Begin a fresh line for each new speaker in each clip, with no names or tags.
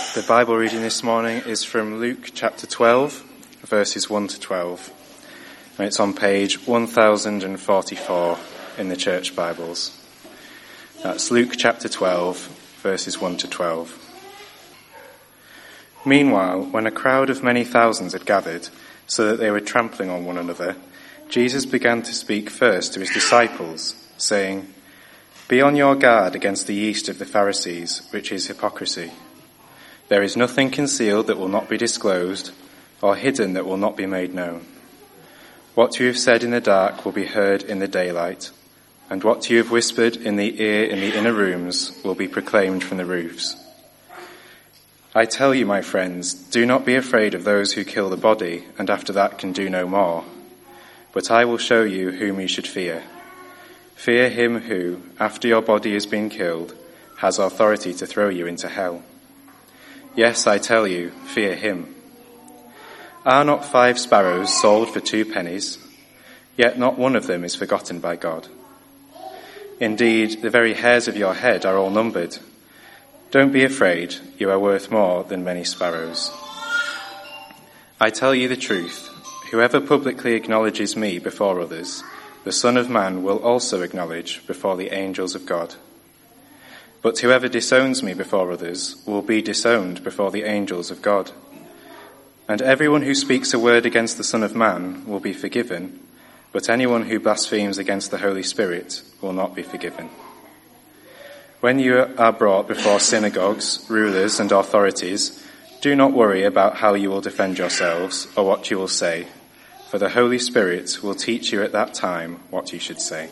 The Bible reading this morning is from Luke chapter 12, verses 1 to 12. And it's on page 1044 in the church Bibles. That's Luke chapter 12, verses 1 to 12. Meanwhile, when a crowd of many thousands had gathered, so that they were trampling on one another, Jesus began to speak first to his disciples, saying, "Be on your guard against the yeast of the Pharisees, which is hypocrisy. There is nothing concealed that will not be disclosed, or hidden that will not be made known. What you have said in the dark will be heard in the daylight, and what you have whispered in the ear in the inner rooms will be proclaimed from the roofs. I tell you, my friends, do not be afraid of those who kill the body, and after that can do no more. But I will show you whom you should fear. Fear him who, after your body has been killed, has authority to throw you into hell. Yes, I tell you, fear him. Are not 5 sparrows sold for 2 pennies? Yet not one of them is forgotten by God. Indeed, the very hairs of your head are all numbered. Don't be afraid, you are worth more than many sparrows. I tell you the truth, whoever publicly acknowledges me before others, the Son of Man will also acknowledge before the angels of God. But whoever disowns me before others will be disowned before the angels of God. And everyone who speaks a word against the Son of Man will be forgiven, but anyone who blasphemes against the Holy Spirit will not be forgiven. When you are brought before synagogues, rulers, and authorities, do not worry about how you will defend yourselves or what you will say, for the Holy Spirit will teach you at that time what you should say."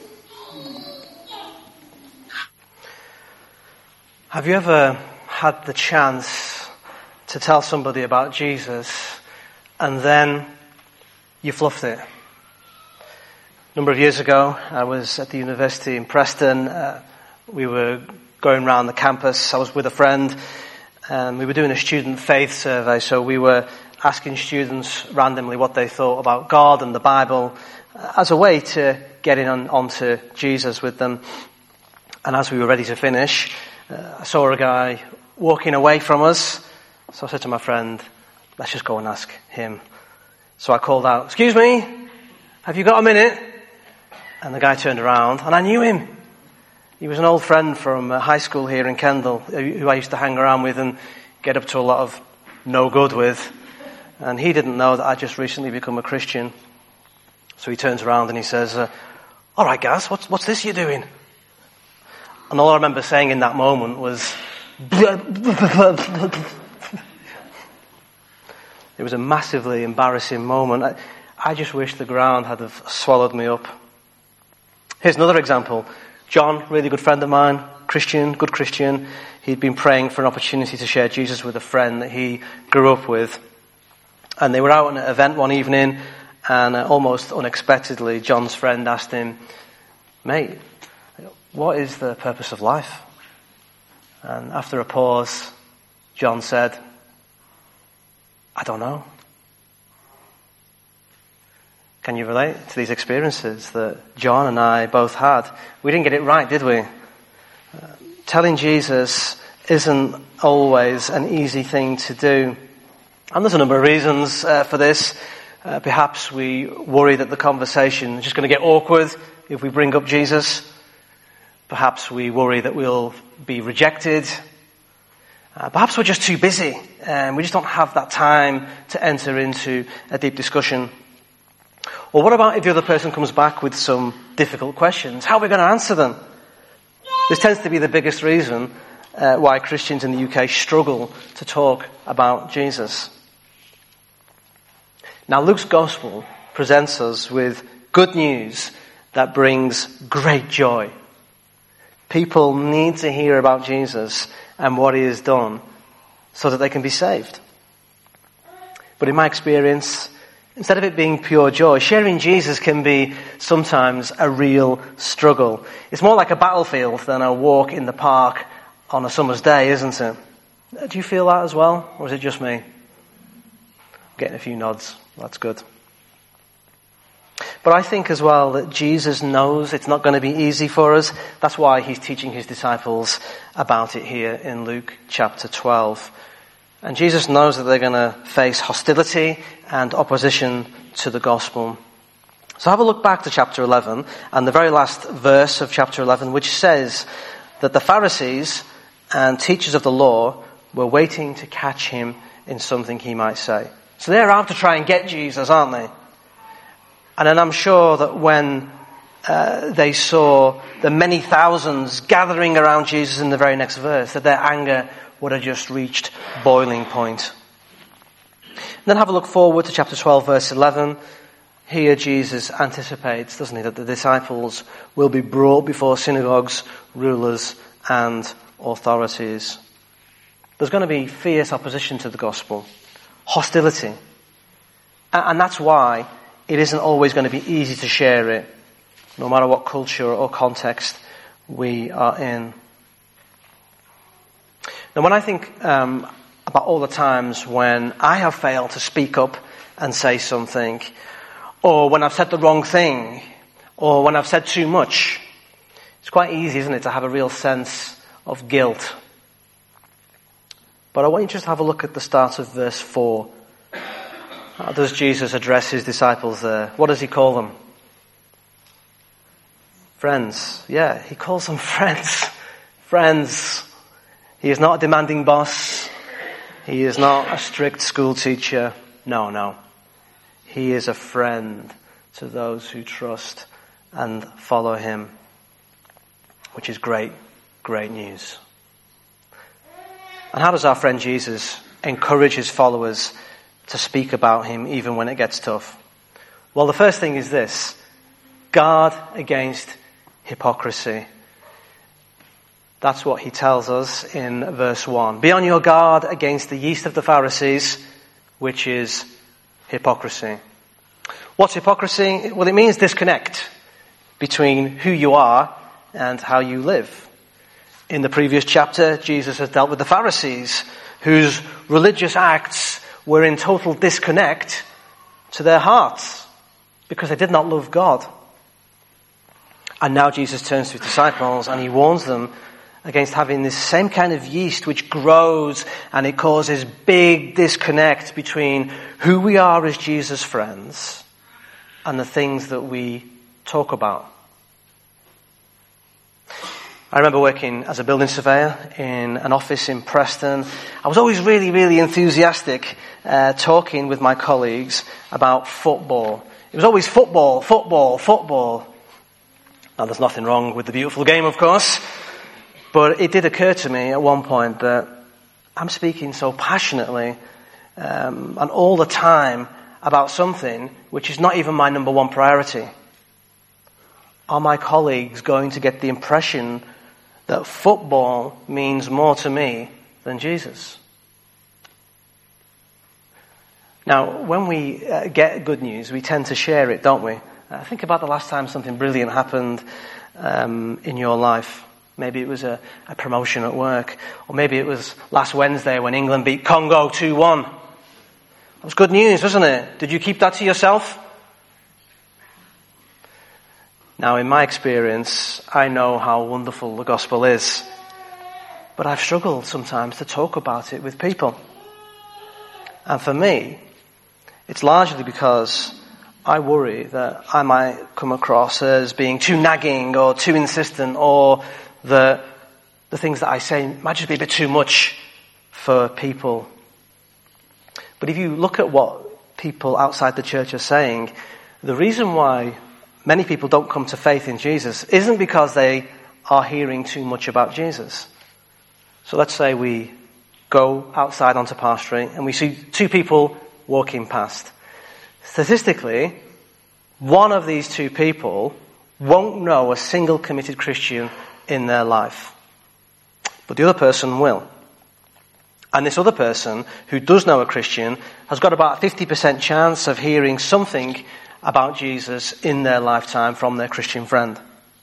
Have you ever had the chance to tell somebody about Jesus and then you fluffed it? A number of years ago, I was at the university in Preston. We were going around the campus. I was with a friend and we were doing a student faith survey. So we were asking students randomly what they thought about God and the Bible as a way to get in onto Jesus with them. And as we were ready to finish, I saw a guy walking away from us. So I said to my friend, let's just go and ask him. So I called out, "Excuse me, have you got a minute?" And the guy turned around and I knew him. He was an old friend from high school here in Kendal who I used to hang around with and get up to a lot of no good with. And he didn't know that I'd just recently become a Christian. So he turns around and he says, "All right, Gaz, what's this you're doing?" And all I remember saying in that moment was, it was a massively embarrassing moment. I just wish the ground had have swallowed me up. Here's another example. John, really good friend of mine, Christian, good Christian. He'd been praying for an opportunity to share Jesus with a friend that he grew up with. And they were out at an event one evening, and almost unexpectedly, John's friend asked him, "Mate, what is the purpose of life?" And after a pause, John said, "I don't know." Can you relate to these experiences that John and I both had? We didn't get it right, did we? Telling Jesus isn't always an easy thing to do. And there's a number of reasons for this. Perhaps we worry that the conversation is just going to get awkward if we bring up Jesus. Perhaps we worry that we'll be rejected. Perhaps we're just too busy and we just don't have that time to enter into a deep discussion. Or what about if the other person comes back with some difficult questions? How are we going to answer them? This tends to be the biggest reason why Christians in the UK struggle to talk about Jesus. Now, Luke's gospel presents us with good news that brings great joy. People need to hear about Jesus and what he has done so that they can be saved. But in my experience, instead of it being pure joy, sharing Jesus can be sometimes a real struggle. It's more like a battlefield than a walk in the park on a summer's day, isn't it? Do you feel that as well? Or is it just me? I'm getting a few nods. That's good. But I think as well that Jesus knows it's not going to be easy for us. That's why he's teaching his disciples about it here in Luke chapter 12. And Jesus knows that they're going to face hostility and opposition to the gospel. So have a look back to chapter 11 and the very last verse of chapter 11, which says that the Pharisees and teachers of the law were waiting to catch him in something he might say. So they're out to try and get Jesus, aren't they? And then I'm sure that when they saw the many thousands gathering around Jesus in the very next verse, that their anger would have just reached boiling point. And then have a look forward to chapter 12, verse 11. Here Jesus anticipates, doesn't he, that the disciples will be brought before synagogues, rulers, and authorities. There's going to be fierce opposition to the gospel, hostility. And that's why it isn't always going to be easy to share it, no matter what culture or context we are in. Now, when I think about all the times when I have failed to speak up and say something, or when I've said the wrong thing, or when I've said too much, it's quite easy, isn't it, to have a real sense of guilt. But I want you just to have a look at the start of verse 4. How does Jesus address his disciples there? What does he call them? Friends. Yeah, he calls them friends. Friends. He is not a demanding boss. He is not a strict school teacher. No. He is a friend to those who trust and follow him, which is great news. And how does our friend Jesus encourage his followers to speak about him even when it gets tough? Well, the first thing is this: guard against hypocrisy. That's what he tells us in verse 1. Be on your guard against the yeast of the Pharisees, which is hypocrisy. What's hypocrisy? Well, it means disconnect between who you are and how you live. In the previous chapter, Jesus has dealt with the Pharisees, whose religious acts were in total disconnect to their hearts because they did not love God. And now Jesus turns to his disciples and he warns them against having this same kind of yeast which grows and it causes big disconnect between who we are as Jesus' friends and the things that we talk about. I remember working as a building surveyor in an office in Preston. I was always really, really enthusiastic talking with my colleagues about football. It was always football. Now, there's nothing wrong with the beautiful game, of course, but it did occur to me at one point that I'm speaking so passionately and all the time about something which is not even my number one priority. Are my colleagues going to get the impression that football means more to me than Jesus? Now, when we get good news, we tend to share it, don't we? Think about the last time something brilliant happened in your life. Maybe it was a promotion at work, or maybe it was last Wednesday when England beat Congo 2-1. That was good news, wasn't it? Did you keep that to yourself? Now, in my experience, I know how wonderful the gospel is, but I've struggled sometimes to talk about it with people. And for me, it's largely because I worry that I might come across as being too nagging or too insistent, or the things that I say might just be a bit too much for people. But if you look at what people outside the church are saying, the reason why many people don't come to faith in Jesus isn't because they are hearing too much about Jesus. So let's say we go outside onto Park Street and we see two people walking past. Statistically, one of these two people won't know a single committed Christian in their life. But the other person will. And this other person, who does know a Christian, has got about a 50% chance of hearing something about Jesus in their lifetime from their Christian friend.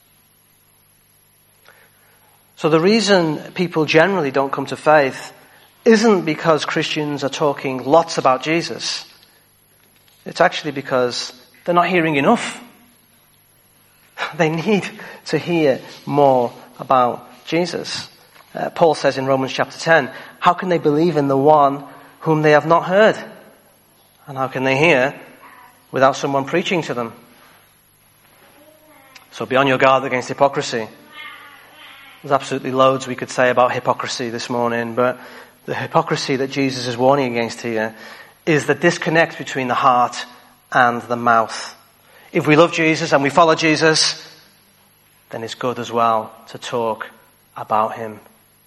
So the reason people generally don't come to faith isn't because Christians are talking lots about Jesus. It's actually because they're not hearing enough. They need to hear more about Jesus. Paul says in Romans chapter 10, How can they believe in the one whom they have not heard? And how can they hear without someone preaching to them? So be on your guard against hypocrisy. There's absolutely loads we could say about hypocrisy this morning, but the hypocrisy that Jesus is warning against here is the disconnect between the heart and the mouth. If we love Jesus and we follow Jesus, then it's good as well to talk about him.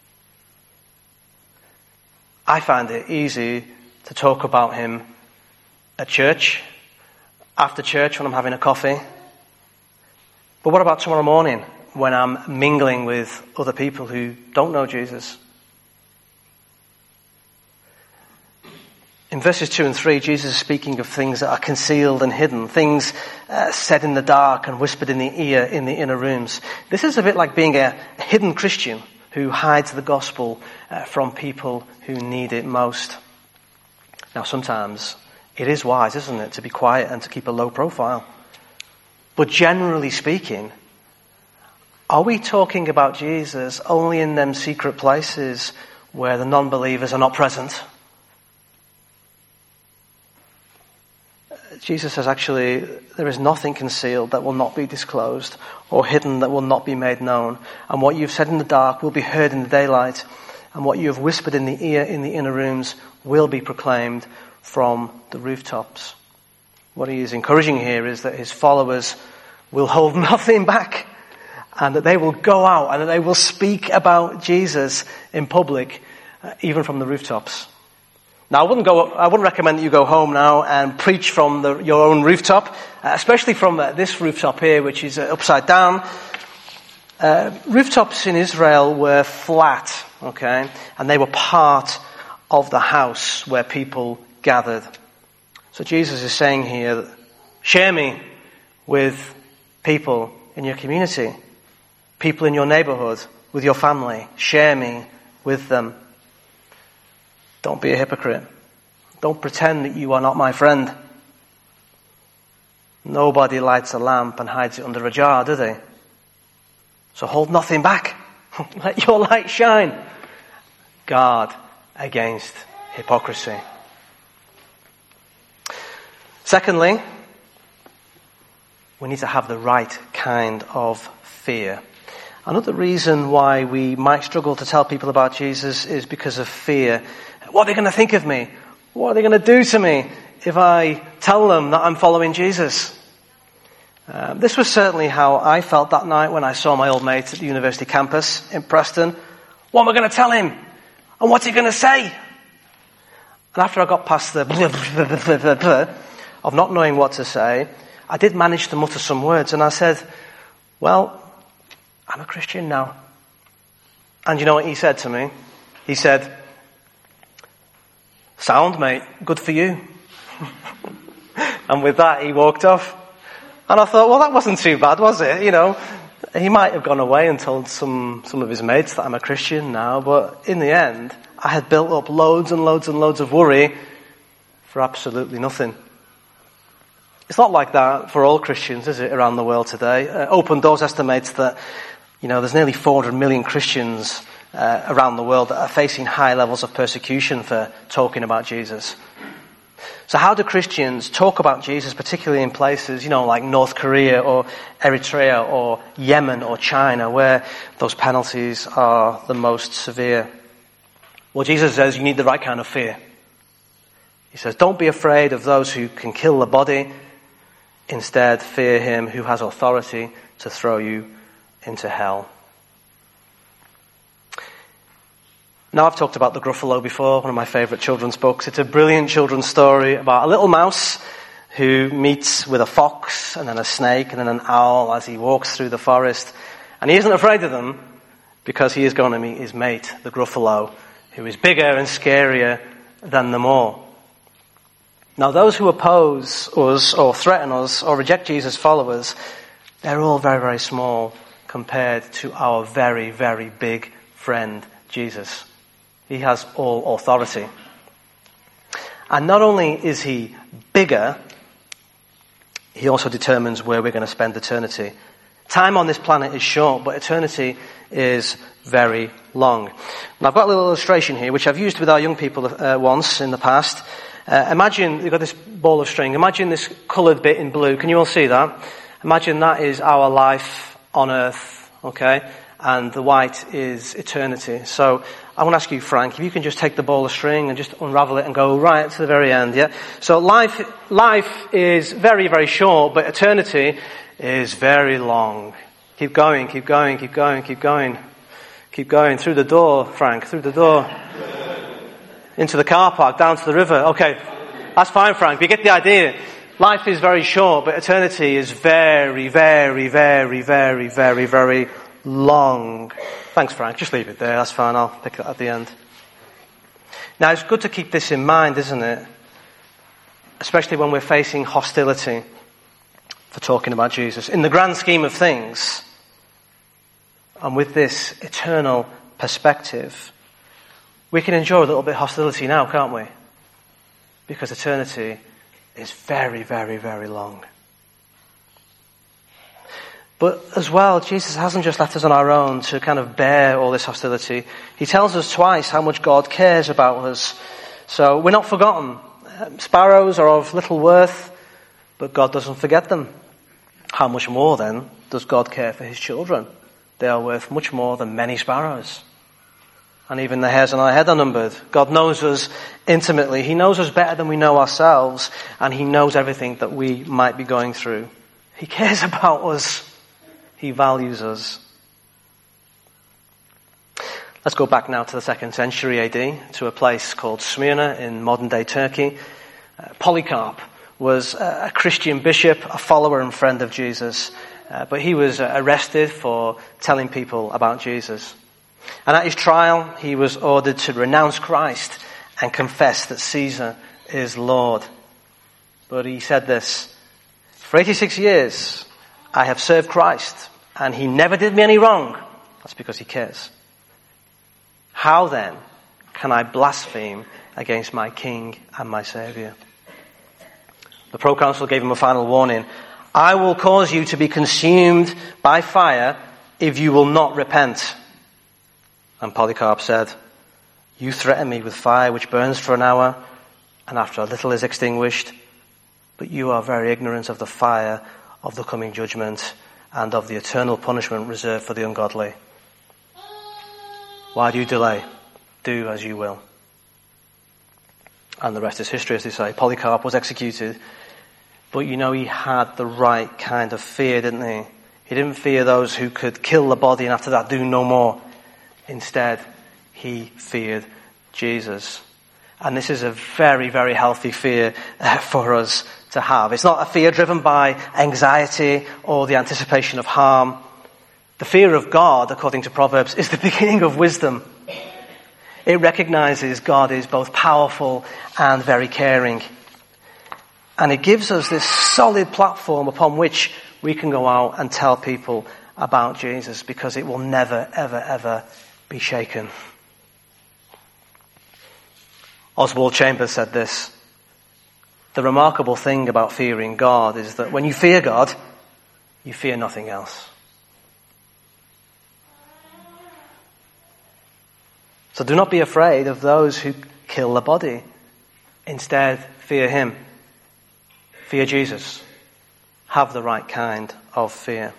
I find it easy to talk about him at church, after church when I'm having a coffee. But what about tomorrow morning when I'm mingling with other people who don't know Jesus? In verses 2 and 3, Jesus is speaking of things that are concealed and hidden, things said in the dark and whispered in the ear in the inner rooms. This is a bit like being a hidden Christian who hides the gospel from people who need it most. Now, sometimes it is wise, isn't it, to be quiet and to keep a low profile. But generally speaking, are we talking about Jesus only in them secret places where the non-believers are not present? Jesus says, actually, there is nothing concealed that will not be disclosed or hidden that will not be made known. And what you've said in the dark will be heard in the daylight. And what you have whispered in the ear in the inner rooms will be proclaimed from the rooftops. What he is encouraging here is that his followers will hold nothing back, and that they will go out and that they will speak about Jesus in public, even from the rooftops. Now, I wouldn't recommend that you go home now and preach from your own rooftop, especially from this rooftop here, which is upside down. Rooftops in Israel were flat, okay, and they were part of the house where people gathered. So Jesus is saying here, share me with people in your community, people in your neighborhood, with your family. Share me with them. Don't be a hypocrite. Don't pretend that you are not my friend. Nobody lights a lamp and hides it under a jar, do they? So hold nothing back. Let your light shine. Guard against hypocrisy. Secondly, we need to have the right kind of fear. Another reason why we might struggle to tell people about Jesus is because of fear. What are they going to think of me? What are they going to do to me if I tell them that I'm following Jesus? This was certainly how I felt that night when I saw my old mate at the university campus in Preston. What am I going to tell him? And what's he going to say? And after I got past the of not knowing what to say, I did manage to mutter some words, and I said, well, I'm a Christian now. And you know what he said to me? He said, sound, mate, good for you. And with that, he walked off. And I thought, well, that wasn't too bad, was it? You know, he might have gone away and told some of his mates that I'm a Christian now, but in the end, I had built up loads and loads and loads of worry for absolutely nothing. It's not like that for all Christians, is it, around the world today? Open Doors estimates that, you know, there's nearly 400 million Christians around the world that are facing high levels of persecution for talking about Jesus. So how do Christians talk about Jesus, particularly in places, you know, like North Korea or Eritrea or Yemen or China, where those penalties are the most severe? Well, Jesus says you need the right kind of fear. He says, don't be afraid of those who can kill the body. Instead, fear him who has authority to throw you into hell. Now, I've talked about The Gruffalo before, one of my favourite children's books. It's a brilliant children's story about a little mouse who meets with a fox and then a snake and then an owl as he walks through the forest. And he isn't afraid of them because he is going to meet his mate, the Gruffalo, who is bigger and scarier than them all. Now, those who oppose us or threaten us or reject Jesus' followers, they're all very, very small compared to our very, very big friend, Jesus. He has all authority. And not only is he bigger, he also determines where we're going to spend eternity. Time on this planet is short, but eternity is very long. And I've got a little illustration here, which I've used with our young people once in the past. Imagine you've got this ball of string. Imagine this coloured bit in blue. Can you all see that? Imagine that is our life on earth, okay? And the white is eternity. So I want to ask you, Frank, if you can just take the ball of string and just unravel it and go right to the very end, yeah? So life is very, very short, but eternity is very long. Keep going, keep going, keep going, keep going. Keep going. Through the door, Frank, through the door. Into the car park, down to the river. Okay, that's fine, Frank. We get the idea. Life is very short, but eternity is very, very, very, very, very, very long. Thanks, Frank. Just leave it there. That's fine. I'll pick it at the end. Now, it's good to keep this in mind, isn't it? Especially when we're facing hostility for talking about Jesus. In the grand scheme of things, and with this eternal perspective, we can enjoy a little bit of hostility now, can't we? Because eternity is very, very, very long. But as well, Jesus hasn't just left us on our own to kind of bear all this hostility. He tells us twice how much God cares about us. So we're not forgotten. Sparrows are of little worth, but God doesn't forget them. How much more then does God care for his children? They are worth much more than many sparrows. And even the hairs on our head are numbered. God knows us intimately. He knows us better than we know ourselves, and he knows everything that we might be going through. He cares about us. He values us. Let's go back now to the 2nd century AD, to a place called Smyrna in modern-day Turkey. Polycarp was a Christian bishop, a follower and friend of Jesus, but he was arrested for telling people about Jesus. And at his trial, he was ordered to renounce Christ and confess that Caesar is Lord. But he said this, "For 86 years, I have served Christ, and he never did me any wrong." That's because he cares. How then can I blaspheme against my King and my Saviour? The proconsul gave him a final warning. "I will cause you to be consumed by fire if you will not repent." And Polycarp said, "You threaten me with fire which burns for an hour, and after a little is extinguished, but you are very ignorant of the fire of the coming judgment and of the eternal punishment reserved for the ungodly. Why do you delay? Do as you will." And the rest is history, as they say. Polycarp was executed, but you know he had the right kind of fear, didn't he? He didn't fear those who could kill the body and after that do no more. Instead, he feared Jesus. And this is a very, very healthy fear for us to have. It's not a fear driven by anxiety or the anticipation of harm. The fear of God, according to Proverbs, is the beginning of wisdom. It recognizes God is both powerful and very caring. And it gives us this solid platform upon which we can go out and tell people about Jesus, because it will never, ever, ever be shaken. Oswald Chambers said this: "The remarkable thing about fearing God is that when you fear God, you fear nothing else." So do not be afraid of those who kill the body. Instead, fear him. Fear Jesus. Have the right kind of fear.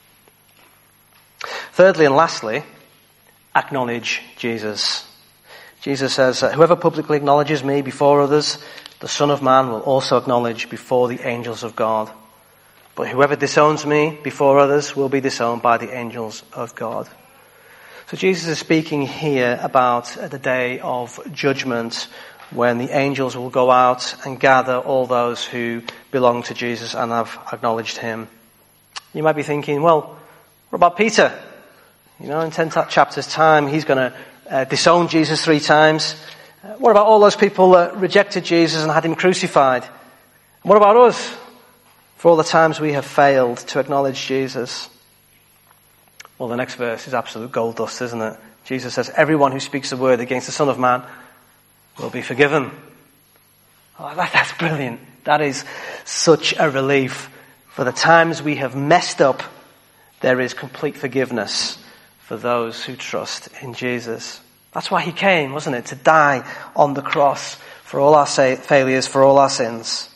Thirdly and lastly, acknowledge Jesus. Jesus says, "Whoever publicly acknowledges me before others, the Son of Man will also acknowledge before the angels of God. But whoever disowns me before others will be disowned by the angels of God." So Jesus is speaking here about the day of judgment, when the angels will go out and gather all those who belong to Jesus and have acknowledged him. You might be thinking, well, what about Peter? You know, in 10 chapters' time, he's going to disown Jesus 3 times. What about all those people that rejected Jesus and had him crucified? What about us? For all the times we have failed to acknowledge Jesus. Well, the next verse is absolute gold dust, isn't it? Jesus says, "Everyone who speaks a word against the Son of Man will be forgiven." Oh, that's brilliant. That is such a relief for the times we have messed up There is complete forgiveness for those who trust in Jesus. That's why he came, wasn't it? To die on the cross for all our failures, for all our sins.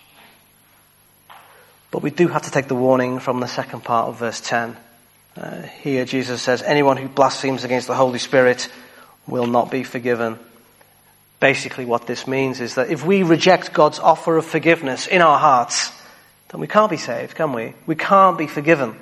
But we do have to take the warning from the second part of verse 10. Here Jesus says, anyone who blasphemes against the Holy Spirit will not be forgiven. Basically what this means is that if we reject God's offer of forgiveness in our hearts, then we can't be saved, can we? We can't be forgiven.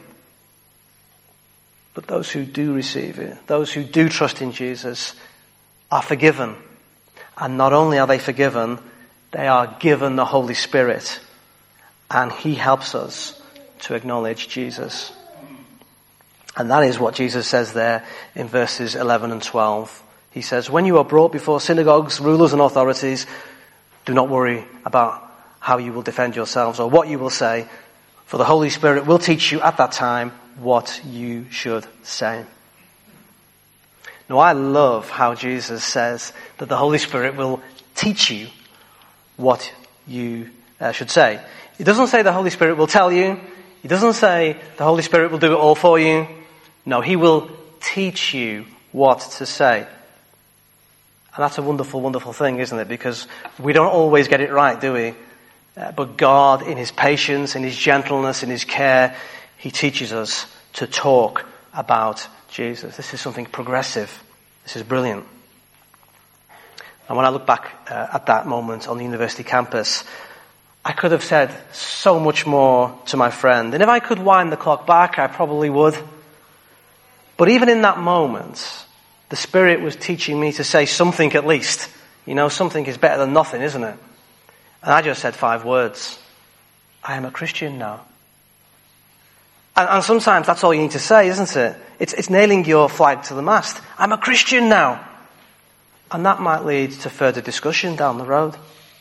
But those who do receive it, those who do trust in Jesus, are forgiven. And not only are they forgiven, they are given the Holy Spirit. And he helps us to acknowledge Jesus. And that is what Jesus says there in verses 11 and 12. He says, when you are brought before synagogues, rulers and authorities, do not worry about how you will defend yourselves or what you will say, for the Holy Spirit will teach you at that time what you should say. Now I love how Jesus says that the Holy Spirit will teach you what you should say. He doesn't say the Holy Spirit will tell you. He doesn't say the Holy Spirit will do it all for you. No, he will teach you what to say. And that's a wonderful, wonderful thing, isn't it? Because we don't always get it right, do we? But God, in his patience, in his gentleness, in his care, he teaches us to talk about Jesus. This is something progressive. This is brilliant. And when I look back at that moment on the university campus, I could have said so much more to my friend. And if I could wind the clock back, I probably would. But even in that moment, the Spirit was teaching me to say something at least. You know, something is better than nothing, isn't it? And I just said 5 words. I am a Christian now. And sometimes that's all you need to say, isn't it? It's nailing your flag to the mast. I'm a Christian now. And that might lead to further discussion down the road.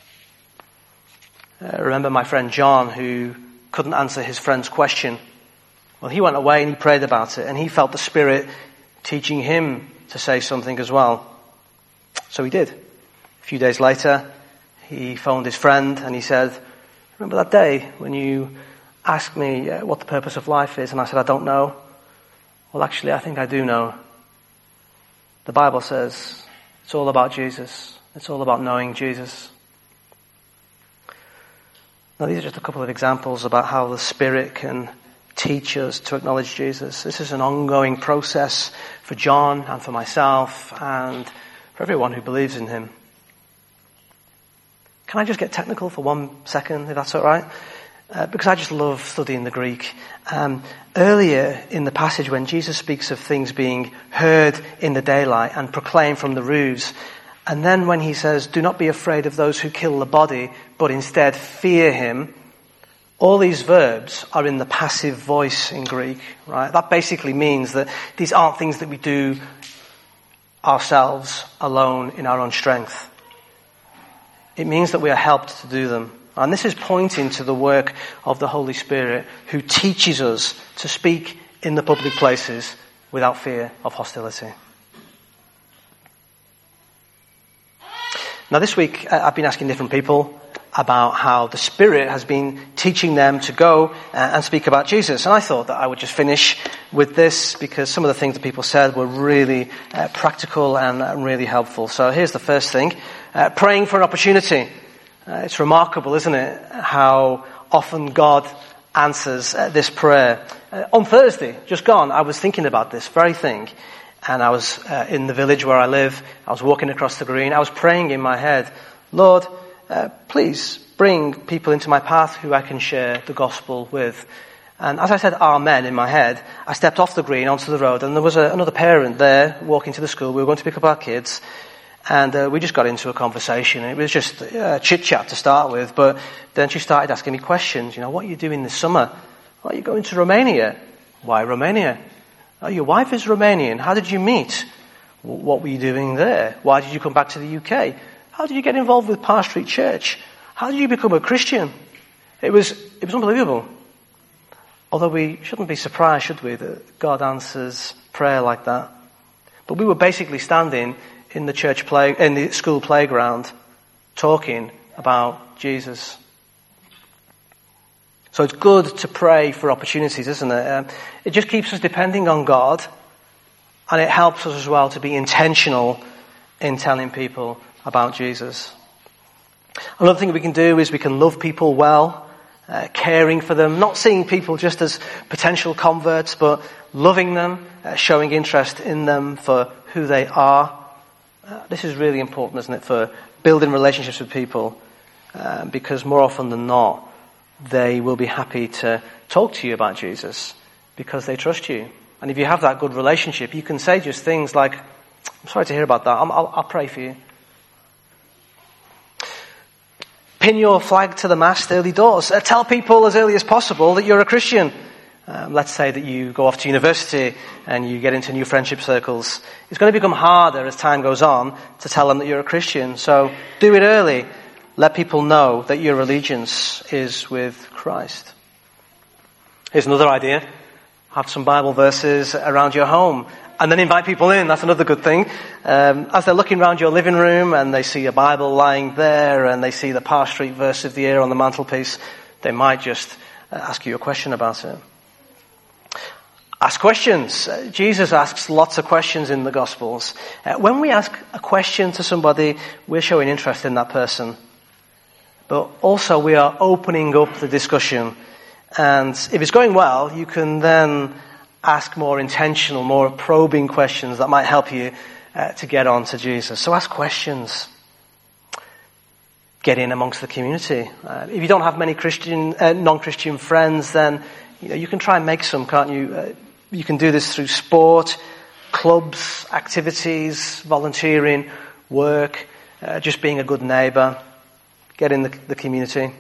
I remember my friend John, who couldn't answer his friend's question. Well, he went away and he prayed about it, and he felt the Spirit teaching him to say something as well. So he did. A few days later, he phoned his friend and he said, remember that day when you asked me what the purpose of life is? And I said, I don't know. Well, actually, I think I do know. The Bible says it's all about Jesus. It's all about knowing Jesus. Now, these are just a couple of examples about how the Spirit can teach us to acknowledge Jesus. This is an ongoing process for John and for myself and for everyone who believes in him. Can I just get technical for 1 second, if that's all right? Because I just love studying the Greek. Earlier in the passage when Jesus speaks of things being heard in the daylight and proclaimed from the roofs, and then when he says, do not be afraid of those who kill the body, but instead fear him, all these verbs are in the passive voice in Greek, right? That basically means that these aren't things that we do ourselves alone in our own strength. It means that we are helped to do them. And this is pointing to the work of the Holy Spirit, who teaches us to speak in the public places without fear of hostility. Now this week I've been asking different people about how the Spirit has been teaching them to go and speak about Jesus. And I thought that I would just finish with this because some of the things that people said were really practical and really helpful. So here's the first thing. Praying for an opportunity. It's remarkable, isn't it, how often God answers this prayer. On Thursday, just gone, I was thinking about this very thing. And I was in the village where I live. I was walking across the green. I was praying in my head, Lord, please bring people into my path who I can share the gospel with. And as I said amen in my head, I stepped off the green onto the road, and there was another parent there walking to the school. We were going to pick up our kids, and we just got into a conversation. It was just chit-chat to start with, but then she started asking me questions. You know, what are you doing this summer? Are you going to Romania? Why Romania? Oh, your wife is Romanian. How did you meet? What were you doing there? Why did you come back to the UK? How did you get involved with Parr Street Church? How did you become a Christian? It was unbelievable. Although we shouldn't be surprised, should we, that God answers prayer like that. But we were basically standing in the in the school playground, talking about Jesus. So it's good to pray for opportunities, isn't it? It just keeps us depending on God, and it helps us as well to be intentional in telling people about Jesus. Another thing we can do is we can love people well, caring for them, not seeing people just as potential converts, but loving them, showing interest in them for who they are. This is really important, isn't it, for building relationships with people, because more often than not, they will be happy to talk to you about Jesus because they trust you. And if you have that good relationship, you can say just things like, I'm sorry to hear about that, I'll pray for you. Pin your flag to the mast early doors. Tell people as early as possible that you're a Christian. Let's say that you go off to university and you get into new friendship circles. It's going to become harder as time goes on to tell them that you're a Christian. So do it early. Let people know that your allegiance is with Christ. Here's another idea. Have some Bible verses around your home and then invite people in. That's another good thing. As they're looking around your living room and they see a Bible lying there and they see the Parr Street verse of the year on the mantelpiece, they might just ask you a question about it. Ask questions. Jesus asks lots of questions in the Gospels. When we ask a question to somebody, we're showing interest in that person. But also we are opening up the discussion. And if it's going well, you can then ask more intentional, more probing questions that might help you to get on to Jesus. So ask questions. Get in amongst the community. If you don't have many non-Christian friends, then you can try and make some, can't you? You can do this through sport, clubs, activities, volunteering, work, just being a good neighbour. Get in the community.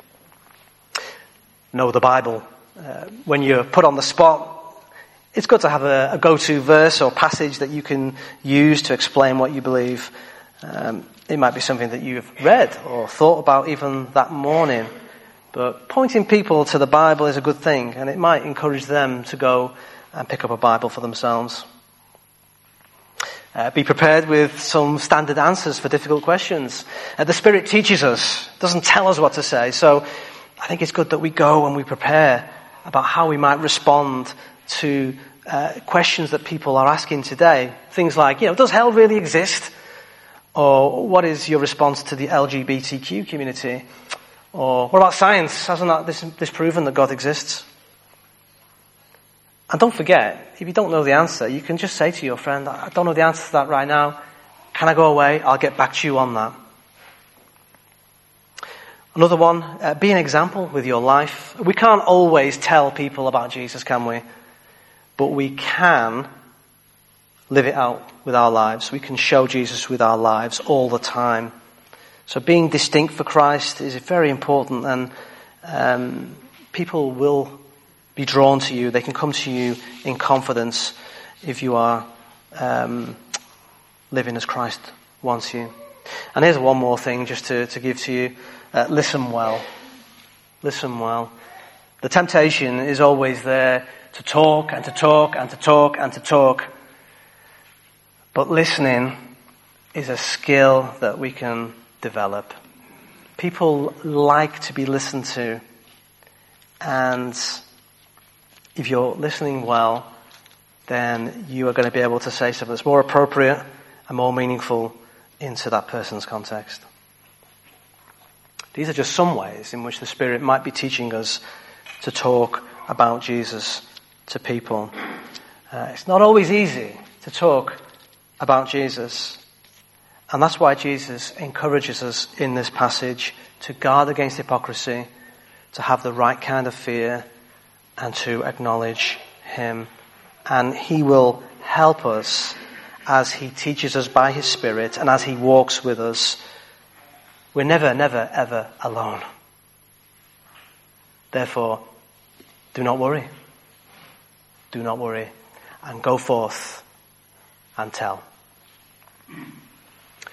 Know the Bible. When you're put on the spot, it's good to have a go-to verse or passage that you can use to explain what you believe. It might be something that you've read or thought about even that morning. But pointing people to the Bible is a good thing, and it might encourage them to go and pick up a Bible for themselves. Be prepared with some standard answers for difficult questions. The Spirit teaches us, doesn't tell us what to say. So I think it's good that we go and we prepare about how we might respond to questions that people are asking today. Things like, does hell really exist? Or what is your response to the LGBTQ community? Or what about science? Hasn't that disproven that God exists? And don't forget, if you don't know the answer, you can just say to your friend, I don't know the answer to that right now. Can I go away? I'll get back to you on that. Another one, be an example with your life. We can't always tell people about Jesus, can we? But we can live it out with our lives. We can show Jesus with our lives all the time. So being distinct for Christ is very important, and people will be drawn to you. They can come to you in confidence if you are living as Christ wants you. And here's one more thing just to give to you. Listen well. Listen well. The temptation is always there to talk and to talk and to talk and to talk. But listening is a skill that we can develop. People like to be listened to. And if you're listening well, then you are going to be able to say something that's more appropriate and more meaningful into that person's context. These are just some ways in which the Spirit might be teaching us to talk about Jesus to people. It's not always easy to talk about Jesus. And that's why Jesus encourages us in this passage to guard against hypocrisy, to have the right kind of fear, and to acknowledge Him. And He will help us as He teaches us by His Spirit and as He walks with us. We're never, never, ever alone. Therefore, do not worry. Do not worry. And go forth and tell.